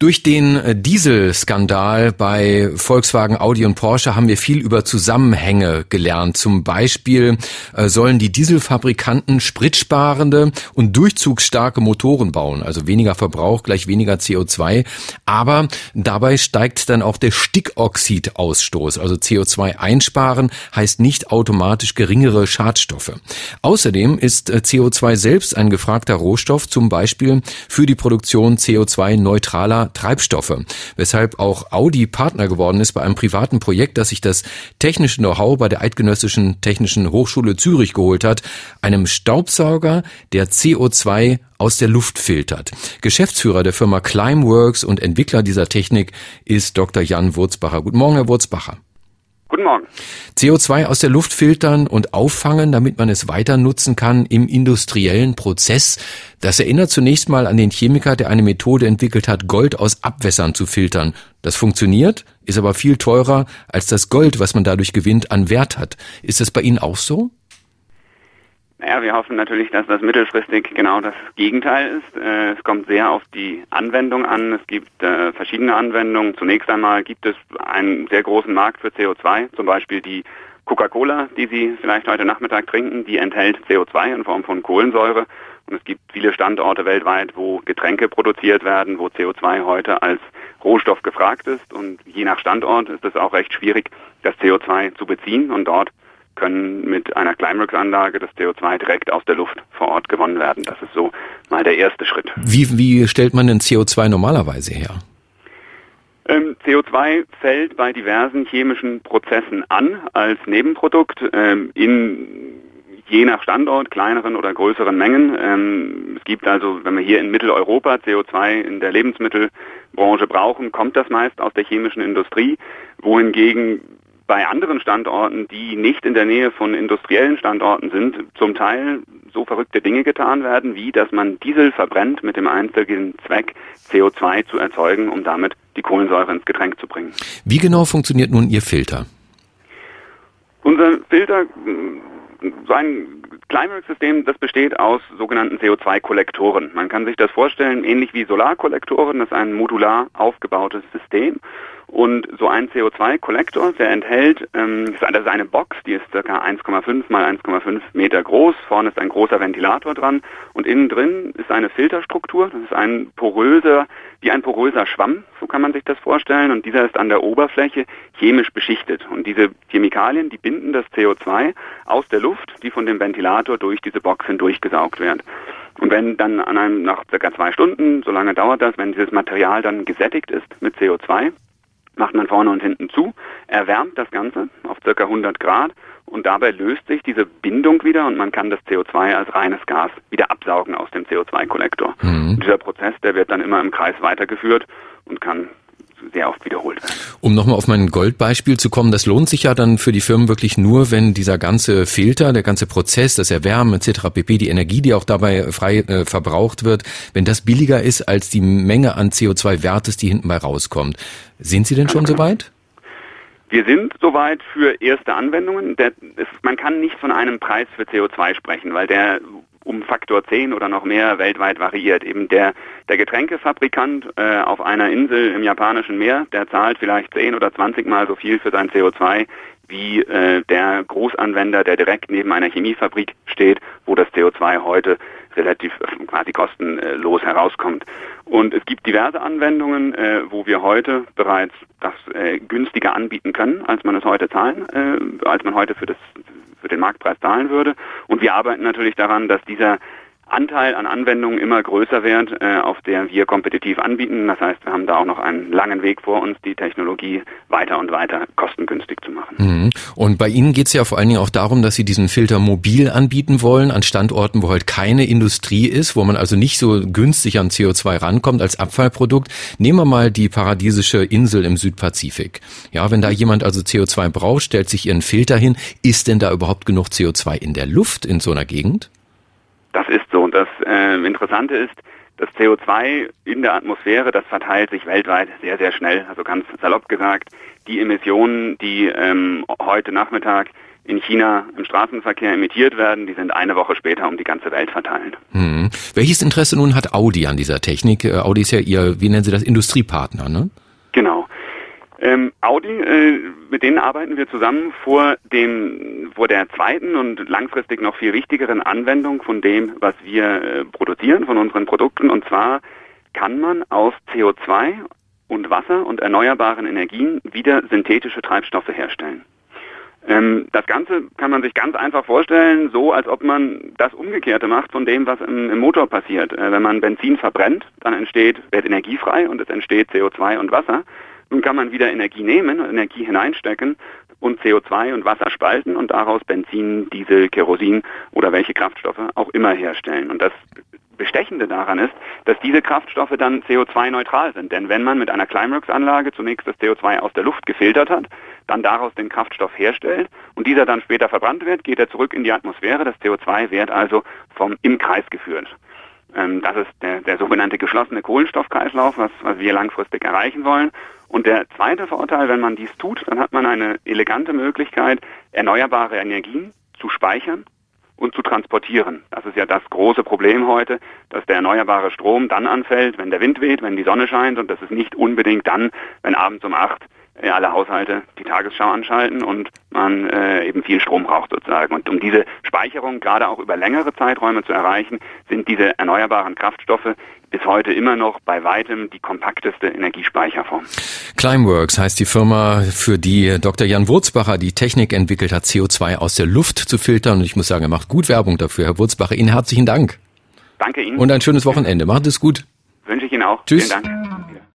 Durch den Dieselskandal bei Volkswagen, Audi und Porsche haben wir viel über Zusammenhänge gelernt. Zum Beispiel sollen die Dieselfabrikanten spritsparende und durchzugsstarke Motoren bauen, also weniger Verbrauch gleich weniger CO2. Aber dabei steigt dann auch der Stickoxidausstoß, also CO2 einsparen heißt nicht automatisch geringere Schadstoffe. Außerdem ist CO2 selbst ein gefragter Rohstoff, zum Beispiel für die Produktion CO2-neutraler Treibstoffe, weshalb auch Audi Partner geworden ist bei einem privaten Projekt, das sich das technische Know-how bei der Eidgenössischen Technischen Hochschule Zürich geholt hat, einem Staubsauger, der CO2 aus der Luft filtert. Geschäftsführer der Firma Climeworks und Entwickler dieser Technik ist Dr. Jan Wurzbacher. Guten Morgen, Herr Wurzbacher. Guten Morgen. CO2 aus der Luft filtern und auffangen, damit man es weiter nutzen kann im industriellen Prozess. Das erinnert zunächst mal an den Chemiker, der eine Methode entwickelt hat, Gold aus Abwässern zu filtern. Das funktioniert, ist aber viel teurer als das Gold, was man dadurch gewinnt, an Wert hat. Ist das bei Ihnen auch so? Naja, wir hoffen natürlich, dass das mittelfristig genau das Gegenteil ist. Es kommt sehr auf die Anwendung an. Es gibt verschiedene Anwendungen. Zunächst einmal gibt es einen sehr großen Markt für CO2, zum Beispiel die Coca-Cola, die Sie vielleicht heute Nachmittag trinken, die enthält CO2 in Form von Kohlensäure. Und es gibt viele Standorte weltweit, wo Getränke produziert werden, wo CO2 heute als Rohstoff gefragt ist. Und je nach Standort ist es auch recht schwierig, das CO2 zu beziehen. Und dort können mit einer Climeworks-Anlage das CO2 direkt aus der Luft vor Ort gewonnen werden. Das ist so mal der erste Schritt. Wie stellt man denn CO2 normalerweise her? CO2 fällt bei diversen chemischen Prozessen an als Nebenprodukt je nach Standort, kleineren oder größeren Mengen. Es gibt also, wenn wir hier in Mitteleuropa CO2 in der Lebensmittelbranche brauchen, kommt das meist aus der chemischen Industrie, wohingegen bei anderen Standorten, die nicht in der Nähe von industriellen Standorten sind, zum Teil so verrückte Dinge getan werden, wie dass man Diesel verbrennt mit dem einzigen Zweck, CO2 zu erzeugen, um damit die Kohlensäure ins Getränk zu bringen. Wie genau funktioniert nun Ihr Filter? Unser Filter, so ein Climeworks-System, das besteht aus sogenannten CO2-Kollektoren. Man kann sich das vorstellen, ähnlich wie Solarkollektoren, das ist ein modular aufgebautes System. Und so ein CO2-Kollektor, der enthält, das ist eine Box, die ist ca. 1,5 mal 1,5 Meter groß. Vorne ist ein großer Ventilator dran und innen drin ist eine Filterstruktur. Das ist wie ein poröser Schwamm, so kann man sich das vorstellen. Und dieser ist an der Oberfläche chemisch beschichtet. Und diese Chemikalien, die binden das CO2 aus der Luft, die von dem Ventilator durch diese Box hindurchgesaugt wird. Und wenn dann nach ca. 2 Stunden, so lange dauert das, wenn dieses Material dann gesättigt ist mit CO2, macht man vorne und hinten zu, erwärmt das Ganze auf ca. 100 Grad und dabei löst sich diese Bindung wieder und man kann das CO2 als reines Gas wieder absaugen aus dem CO2-Kollektor. Dieser Prozess, der wird dann immer im Kreis weitergeführt und kann sehr oft wiederholt werden. Um nochmal auf mein Goldbeispiel zu kommen, das lohnt sich ja dann für die Firmen wirklich nur, wenn dieser ganze Filter, der ganze Prozess, das Erwärmen etc. pp., die Energie, die auch dabei frei verbraucht wird, wenn das billiger ist als die Menge an CO2-Wertes, die hinten bei rauskommt. Sind Sie denn schon soweit? Wir sind soweit für erste Anwendungen. Man kann nicht von einem Preis für CO2 sprechen, weil der um Faktor 10 oder noch mehr weltweit variiert. Eben der Getränkefabrikant auf einer Insel im japanischen Meer, der zahlt vielleicht 10 oder 20 Mal so viel für sein CO2 wie der Großanwender, der direkt neben einer Chemiefabrik steht, wo das CO2 heute relativ quasi kostenlos herauskommt. Und es gibt diverse Anwendungen, wo wir heute bereits das günstiger anbieten können, als man es heute als man heute für den Marktpreis zahlen würde. Und wir arbeiten natürlich daran, dass dieser Anteil an Anwendungen immer größer wird, auf der wir kompetitiv anbieten. Das heißt, wir haben da auch noch einen langen Weg vor uns, die Technologie weiter und weiter kostengünstig zu machen. Und bei Ihnen geht es ja vor allen Dingen auch darum, dass Sie diesen Filter mobil anbieten wollen, an Standorten, wo halt keine Industrie ist, wo man also nicht so günstig an CO2 rankommt als Abfallprodukt. Nehmen wir mal die paradiesische Insel im Südpazifik. Ja, wenn da jemand also CO2 braucht, stellt sich Ihren Filter hin. Ist denn da überhaupt genug CO2 in der Luft in so einer Gegend? Das ist so. Das Interessante ist, das CO2 in der Atmosphäre, das verteilt sich weltweit sehr, sehr schnell. Also ganz salopp gesagt, die Emissionen, die heute Nachmittag in China im Straßenverkehr emittiert werden, die sind eine Woche später um die ganze Welt verteilt. Welches Interesse nun hat Audi an dieser Technik? Audi ist ja Ihr, wie nennen Sie das, Industriepartner, ne? Genau. Audi, mit denen arbeiten wir zusammen vor der zweiten und langfristig noch viel wichtigeren Anwendung von dem, was wir produzieren, von unseren Produkten. Und zwar kann man aus CO2 und Wasser und erneuerbaren Energien wieder synthetische Treibstoffe herstellen. Das Ganze kann man sich ganz einfach vorstellen, so als ob man das Umgekehrte macht von dem, was im Motor passiert. Wenn man Benzin verbrennt, dann wird Energie frei und es entsteht CO2 und Wasser. Nun kann man wieder Energie nehmen und Energie hineinstecken und CO2 und Wasser spalten und daraus Benzin, Diesel, Kerosin oder welche Kraftstoffe auch immer herstellen. Und das Bestechende daran ist, dass diese Kraftstoffe dann CO2-neutral sind. Denn wenn man mit einer Climeworks-Anlage zunächst das CO2 aus der Luft gefiltert hat, dann daraus den Kraftstoff herstellt und dieser dann später verbrannt wird, geht er zurück in die Atmosphäre. Das CO2 wird also im Kreis geführt. Das ist der sogenannte geschlossene Kohlenstoffkreislauf, was wir langfristig erreichen wollen. Und der zweite Vorteil, wenn man dies tut, dann hat man eine elegante Möglichkeit, erneuerbare Energien zu speichern und zu transportieren. Das ist ja das große Problem heute, dass der erneuerbare Strom dann anfällt, wenn der Wind weht, wenn die Sonne scheint, und das ist nicht unbedingt dann, wenn abends um 8 alle Haushalte die Tagesschau anschalten und man eben viel Strom braucht sozusagen. Und um diese Speicherung gerade auch über längere Zeiträume zu erreichen, sind diese erneuerbaren Kraftstoffe bis heute immer noch bei weitem die kompakteste Energiespeicherform. Climeworks heißt die Firma, für die Dr. Jan Wurzbacher die Technik entwickelt hat, CO2 aus der Luft zu filtern. Und ich muss sagen, er macht gut Werbung dafür. Herr Wurzbacher, Ihnen herzlichen Dank. Danke Ihnen. Und ein schönes Wochenende. Macht es gut. Wünsche ich Ihnen auch. Tschüss. Vielen Dank.